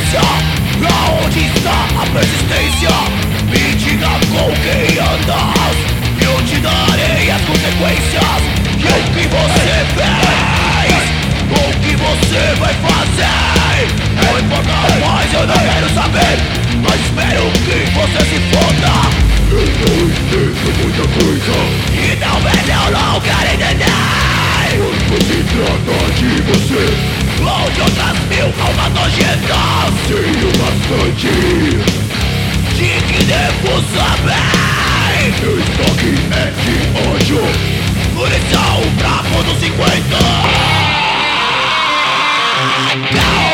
consciência. Aonde está a persistência? Me diga com quem andas, eu te darei as consequências. E o que você fez, o que você vai fazer, não importa mais, eu não quero saber, mas espero que você se foda. Eu não entendo muita coisa E talvez eu não quero entender quando se trata de você. ou de outras mil almas nojentas. Tenho bastante De que devo saber. Meu estoque é de ódio. Munição pra quando 50. Não.